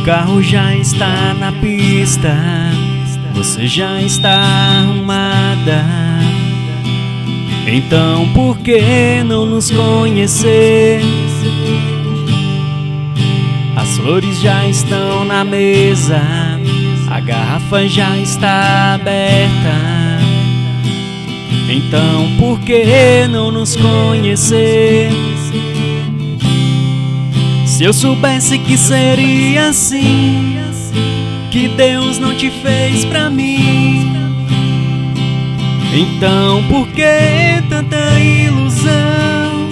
O carro já está na pista, você já está arrumada. Então por que não nos conhecer? As flores já estão na mesa, a garrafa já está aberta. Então por que não nos conhecer? Se eu soubesse que seria assim, que Deus não te fez pra mim, então por que tanta ilusão?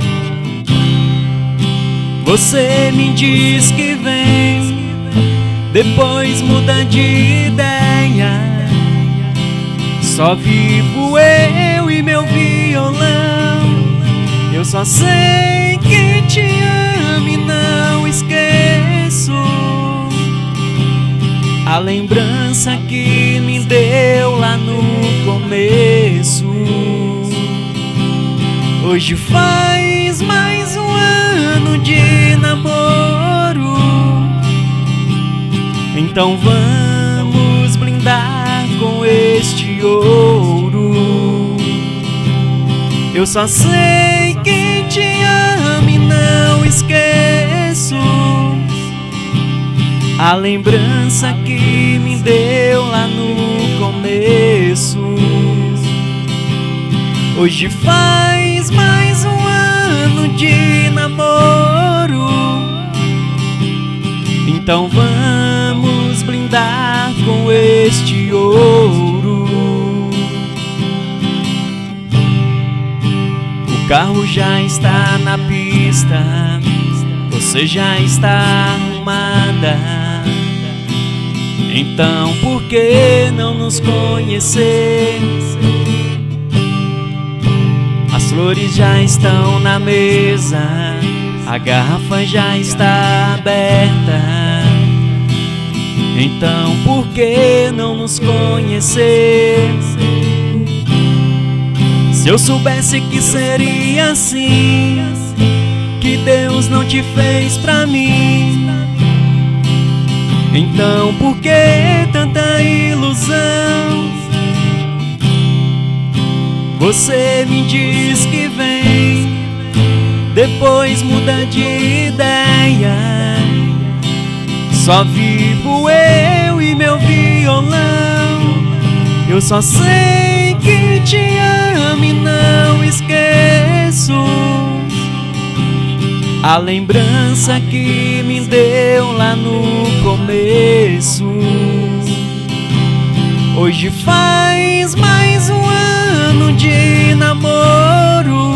Você me diz que vem, depois muda de ideia. Só vivo eu e meu violão. Eu só sei que te amo e não esqueço a lembrança que me deu lá no começo. Hoje faz mais um ano de namoro, então vamos brindar com este ouro. Eu só sei que te amo e não esqueço a lembrança que me deu lá no começo. Hoje faz mais um ano de namoro, então vamos brindar com este ouro. O carro já está na pista, você já está arrumada. Então por que não nos conhecer? As flores já estão na mesa, a garrafa já está aberta. Então por que não nos conhecer? Se eu soubesse que seria assim, que Deus não te fez pra mim, então por que tanta ilusão? Você me diz que vem, depois muda de ideia. Só vivo eu e meu violão. Eu só sei que te amo e não esqueço a lembrança que me deu lá no começo. Hoje faz mais um ano de namoro,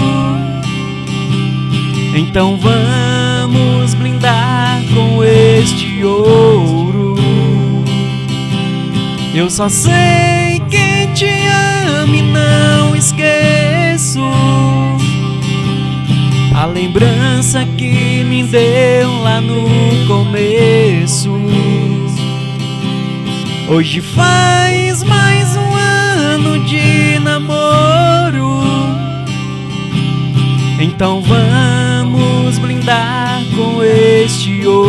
então vamos brindar com este ouro. Eu só sei que te amo e não esqueço a lembrança que me deu lá no começo. Hoje faz mais um ano de namoro, então vamos brindar com este ouro.